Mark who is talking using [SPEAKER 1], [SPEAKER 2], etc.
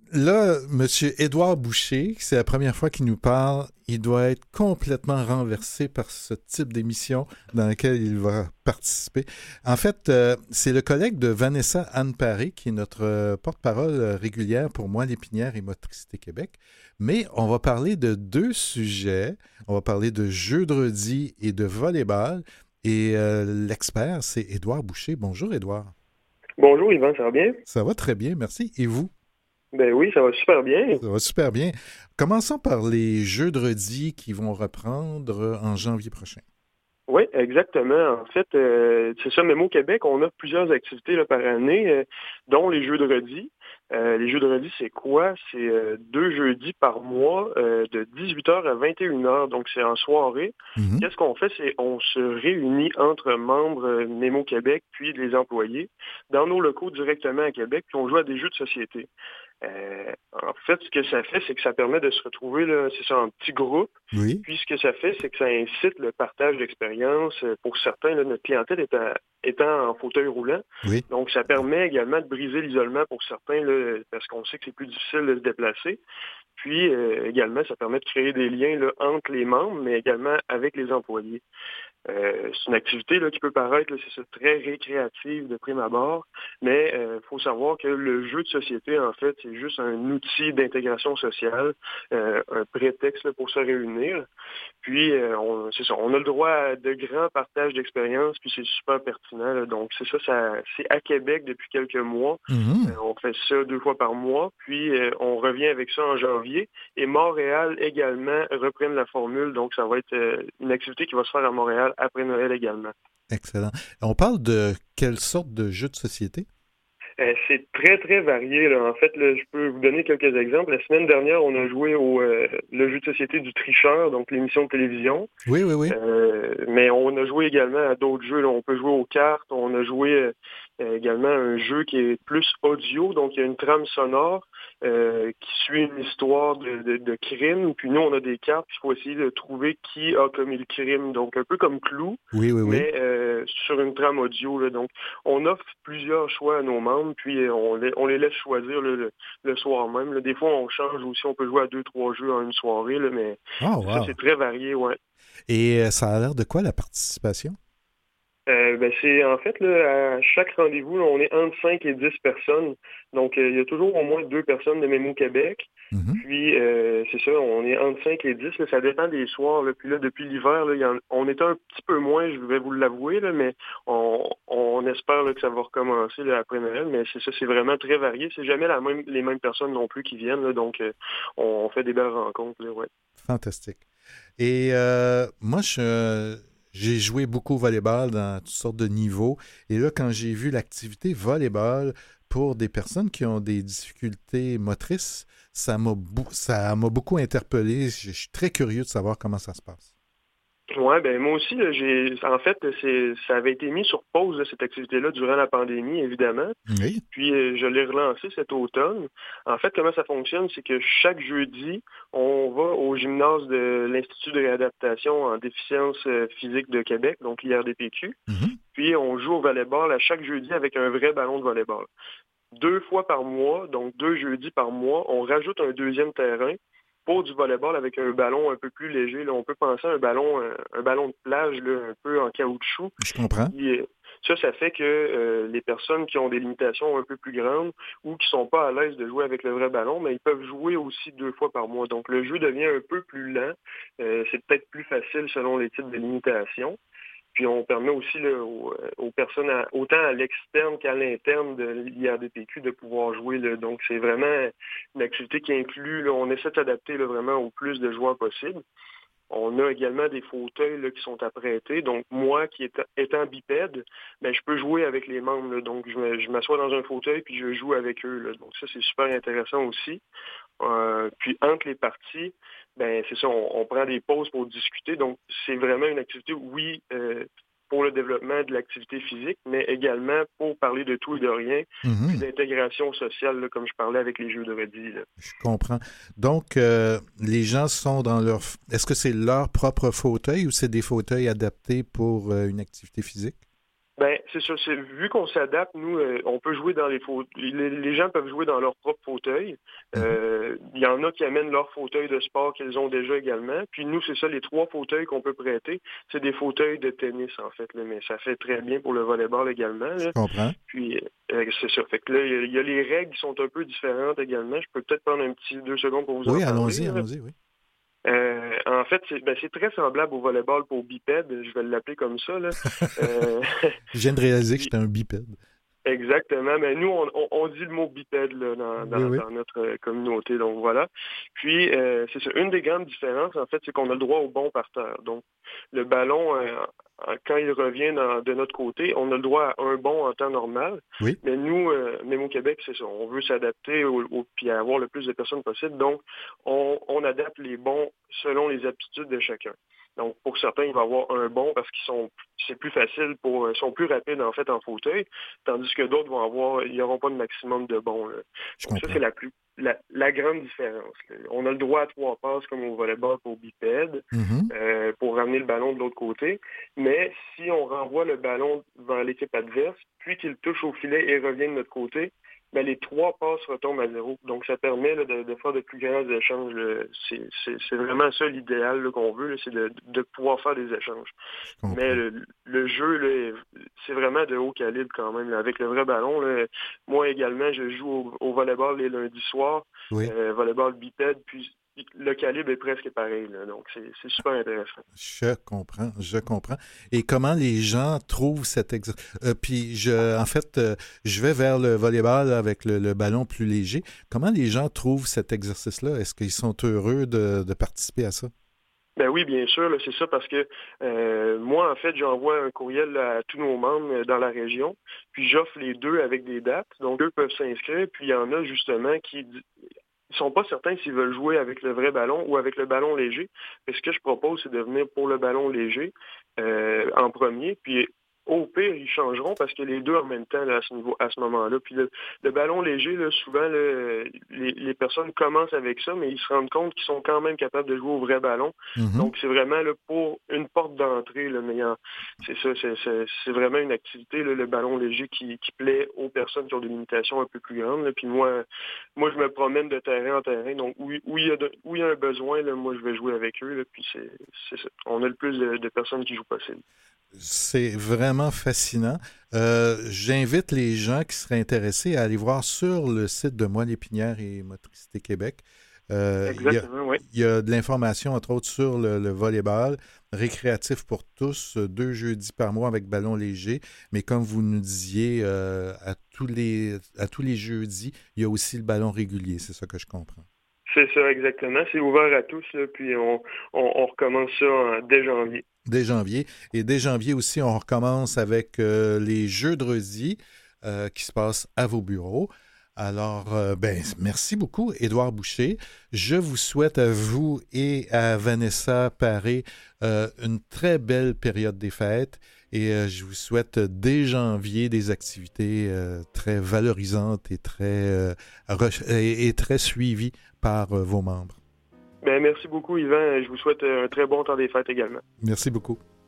[SPEAKER 1] Là, Monsieur Édouard Boucher, c'est la première fois qu'il nous parle. Il doit être complètement renversé par ce type d'émission dans laquelle il va participer. En fait, c'est le collègue de Vanessa Anne Paré, qui est notre porte-parole régulière pour Moi, Lépinière et Motricité Québec. Mais on va parler de deux sujets. On va parler de jeudi et de volleyball. Et l'expert, c'est Édouard Boucher. Bonjour, Édouard.
[SPEAKER 2] Bonjour Yvan, ça va bien?
[SPEAKER 1] Ça va très bien, merci. Et vous?
[SPEAKER 2] Ben oui, ça va super bien.
[SPEAKER 1] Ça va super bien. Commençons par les jeux de redis qui vont reprendre en janvier prochain.
[SPEAKER 2] Oui, exactement. En fait, c'est ça, Mémo Québec, on a plusieurs activités là, par année, dont les Jeux de redis. Les Jeux de redis, c'est quoi? C'est deux jeudis par mois de 18h à 21h, donc c'est en soirée.
[SPEAKER 1] Mhm.
[SPEAKER 2] Qu'est-ce qu'on fait? C'est on se réunit entre membres Mémo Québec, puis les employés, dans nos locaux directement à Québec, puis on joue à des jeux de société. En fait, ce que ça fait, c'est que ça permet de se retrouver, là, c'est ça, en petits groupes.
[SPEAKER 1] Oui,
[SPEAKER 2] Puis ce que ça fait, c'est que ça incite le partage d'expériences. Pour certains, là, notre clientèle étant en fauteuil roulant.
[SPEAKER 1] oui.
[SPEAKER 2] Donc, ça permet également de briser l'isolement pour certains, là, parce qu'on sait que c'est plus difficile de se déplacer. Puis également, ça permet de créer des liens là, entre les membres, mais également avec les employés. C'est une activité là, qui peut paraître là, c'est ça, très récréative de prime abord, mais il faut savoir que le jeu de société, en fait, c'est juste un outil d'intégration sociale, un prétexte là, pour se réunir. Puis, c'est ça, on a le droit à de grands partages d'expériences, puis c'est super pertinent. Là. Donc, c'est ça, c'est à Québec depuis quelques mois.
[SPEAKER 1] Mhm.
[SPEAKER 2] On fait ça 2 fois par mois, puis on revient avec ça en janvier. Et Montréal également reprennent la formule, donc ça va être une activité qui va se faire à Montréal après Noël également.
[SPEAKER 1] Excellent. On parle de quelle sorte de jeu de société?
[SPEAKER 2] C'est très, très varié. Là. En fait, là, je peux vous donner quelques exemples. La semaine dernière, on a joué au le jeu de société du tricheur, donc l'émission de télévision.
[SPEAKER 1] Oui, oui, oui.
[SPEAKER 2] Mais on a joué également à d'autres jeux. Là. On peut jouer aux cartes. On a joué également à un jeu qui est plus audio, donc il y a une trame sonore qui suit une histoire de crime. Puis nous, on a des cartes, puis il faut essayer de trouver qui a commis le crime. Donc un peu comme Clou,
[SPEAKER 1] Oui, oui, oui.
[SPEAKER 2] mais sur une trame audio. Là. Donc on offre plusieurs choix à nos membres, puis on les laisse choisir là, le soir même. Là. Des fois, on change aussi. On peut jouer à 2, 3 jeux en une soirée, là, mais
[SPEAKER 1] Oh,
[SPEAKER 2] ça,
[SPEAKER 1] wow.
[SPEAKER 2] c'est très varié, ouais.
[SPEAKER 1] Et ça a l'air de quoi la participation?
[SPEAKER 2] Ben c'est en fait là, à chaque rendez-vous, là, on est entre 5 et 10 personnes. Donc il y a toujours au moins 2 personnes de Mémo Québec.
[SPEAKER 1] Mhm.
[SPEAKER 2] Puis c'est ça, on est entre 5 et 10. Là, ça dépend des soirs. Là. Puis là, depuis l'hiver, là, on était un petit peu moins, je vais vous l'avouer, là, mais on espère là, que ça va recommencer là, après Noël. Mais c'est ça, c'est vraiment très varié. C'est jamais les mêmes personnes non plus qui viennent. Là, donc on fait des belles rencontres. Là, ouais.
[SPEAKER 1] Fantastique. Et moi, j'ai joué beaucoup au volleyball dans toutes sortes de niveaux. Et là, quand j'ai vu l'activité volleyball pour des personnes qui ont des difficultés motrices, ça m'a beaucoup interpellé. Je suis très curieux de savoir comment ça se passe.
[SPEAKER 2] Ouais, ben moi aussi, là, en fait, ça avait été mis sur pause, là, cette activité-là, durant la pandémie, évidemment.
[SPEAKER 1] Oui.
[SPEAKER 2] Puis je l'ai relancé cet automne. En fait, comment ça fonctionne, c'est que chaque jeudi, on va au gymnase de l'Institut de réadaptation en déficience physique de Québec, donc l'IRDPQ.
[SPEAKER 1] Mhm.
[SPEAKER 2] Puis on joue au volleyball à chaque jeudi avec un vrai ballon de volleyball. 2 fois par mois, donc 2 jeudis par mois, on rajoute un deuxième terrain pour du volleyball avec un ballon un peu plus léger. Là. On peut penser à un ballon de plage là, un peu en caoutchouc.
[SPEAKER 1] Je comprends.
[SPEAKER 2] Puis, ça fait que les personnes qui ont des limitations un peu plus grandes ou qui sont pas à l'aise de jouer avec le vrai ballon, mais ils peuvent jouer aussi 2 fois par mois. Donc le jeu devient un peu plus lent. C'est peut-être plus facile selon les types de limitations. Puis on permet aussi là, aux personnes, autant à l'externe qu'à l'interne de l'IRDPQ, de pouvoir jouer. Là. Donc c'est vraiment une activité qui inclut, là, on essaie de s'adapter là, vraiment au plus de joueurs possible. On a également des fauteuils là, qui sont à prêter. Donc, moi, étant bipède, ben, je peux jouer avec les membres. Là. Donc, je m'assois dans un fauteuil puis je joue avec eux. Là. Donc, ça, c'est super intéressant aussi. Puis, entre les parties, ben, c'est ça, on prend des pauses pour discuter. Donc, c'est vraiment une activité, oui, pour le développement de l'activité physique, mais également pour parler de tout et de rien, puis
[SPEAKER 1] Mhm.
[SPEAKER 2] d'intégration sociale, là, comme je parlais avec les jeux de redis. Là.
[SPEAKER 1] Je comprends. Donc, les gens sont dans leur... Est-ce que c'est leur propre fauteuil ou c'est des fauteuils adaptés pour une activité physique?
[SPEAKER 2] Ben, c'est ça. Vu qu'on s'adapte, nous, on peut jouer dans les fauteuils. Les gens peuvent jouer dans leur propre fauteuil. Il y en a qui amènent leur fauteuil de sport qu'ils ont déjà également. Puis nous, c'est ça, les 3 fauteuils qu'on peut prêter, c'est des fauteuils de tennis, en fait. Là, mais ça fait très bien pour le volleyball également.
[SPEAKER 1] Je
[SPEAKER 2] Là.
[SPEAKER 1] comprends.
[SPEAKER 2] Puis c'est ça. Fait que là, il y a les règles qui sont un peu différentes également. Je peux peut-être prendre un petit 2 secondes pour vous en
[SPEAKER 1] Oui,
[SPEAKER 2] parler.
[SPEAKER 1] allons-y, oui.
[SPEAKER 2] En fait, c'est très semblable au volleyball pour bipède, je vais l'appeler comme ça. Là.
[SPEAKER 1] Je viens de réaliser que j'étais un bipède.
[SPEAKER 2] Exactement, mais nous, on dit le mot bipède là,
[SPEAKER 1] Oui.
[SPEAKER 2] dans notre communauté, donc voilà. Puis, c'est ça, une des grandes différences, en fait, c'est qu'on a le droit au bon par terre. Donc, le ballon, quand il revient de notre côté, on a le droit à un bon en temps normal,
[SPEAKER 1] Oui.
[SPEAKER 2] mais nous, même au Québec, c'est ça, on veut s'adapter puis avoir le plus de personnes possible, donc on adapte les bons selon les aptitudes de chacun. Donc, pour certains, il va y avoir un bon parce c'est plus facile ils sont plus rapides, en fait, en fauteuil, tandis que d'autres ils n'auront pas de maximum de bons. Là. Donc, ça, c'est la grande différence. Là. On a le droit à 3 passes comme au volleyball pour bipède, pour ramener le ballon de l'autre côté. Mais si on renvoie le ballon vers l'équipe adverse, puis qu'il touche au filet et revient de notre côté, ben, les 3 passes retombent à 0. Donc, ça permet là, de faire de plus grands échanges. C'est vraiment ça l'idéal là, qu'on veut, là, c'est de pouvoir faire des échanges. Mais le jeu, là, c'est vraiment de haut calibre quand même. Là. Avec le vrai ballon, là, moi également, je joue au volleyball les lundis soirs, volleyball bipède, puis le calibre est presque pareil. Là. Donc, c'est super intéressant.
[SPEAKER 1] Je comprends. Et comment les gens trouvent cet exercice? Puis, je vais vers le volleyball avec le ballon plus léger. Comment les gens trouvent cet exercice-là? Est-ce qu'ils sont heureux de participer à ça?
[SPEAKER 2] Ben oui, bien sûr, là, c'est ça parce que moi, en fait, j'envoie un courriel à tous nos membres dans la région, puis j'offre les 2 avec des dates. Donc, eux peuvent s'inscrire, puis il y en a justement qui ils sont pas certains s'ils veulent jouer avec le vrai ballon ou avec le ballon léger. Mais ce que je propose, c'est de venir pour le ballon léger en premier, puis au pire, ils changeront parce que les 2 en même temps là, à ce moment-là. Puis le ballon léger, là, souvent, là, les personnes commencent avec ça, mais ils se rendent compte qu'ils sont quand même capables de jouer au vrai ballon. Donc, c'est vraiment là, pour une porte d'entrée. Là, mais c'est ça, c'est vraiment une activité, là, le ballon léger qui plaît aux personnes qui ont des limitations un peu plus grandes. Là. Puis moi, je me promène de terrain en terrain. Donc, où il y a un besoin, là, moi, je vais jouer avec eux. Là, puis c'est ça. On a le plus de personnes qui jouent possible.
[SPEAKER 1] C'est vraiment fascinant. J'invite les gens qui seraient intéressés à aller voir sur le site de Moelle épinière et Motricité Québec.
[SPEAKER 2] Exactement, oui.
[SPEAKER 1] Il y a de l'information, entre autres, sur le volleyball récréatif pour tous, 2 jeudis par mois avec ballon léger. Mais comme vous nous disiez, à tous les jeudis, il y a aussi le ballon régulier. C'est ça que je comprends.
[SPEAKER 2] C'est ça, exactement. C'est ouvert à tous, là, puis on recommence ça dès janvier.
[SPEAKER 1] Dès janvier. Et dès janvier aussi, on recommence avec les jeux de redis qui se passent à vos bureaux. Alors, merci beaucoup, Édouard Boucher. Je vous souhaite à vous et à Vanessa Paré une très belle période des fêtes et je vous souhaite dès janvier des activités très valorisantes et très suivies par vos membres.
[SPEAKER 2] Merci beaucoup, Yvan. Je vous souhaite un très bon temps des fêtes également.
[SPEAKER 1] Merci beaucoup.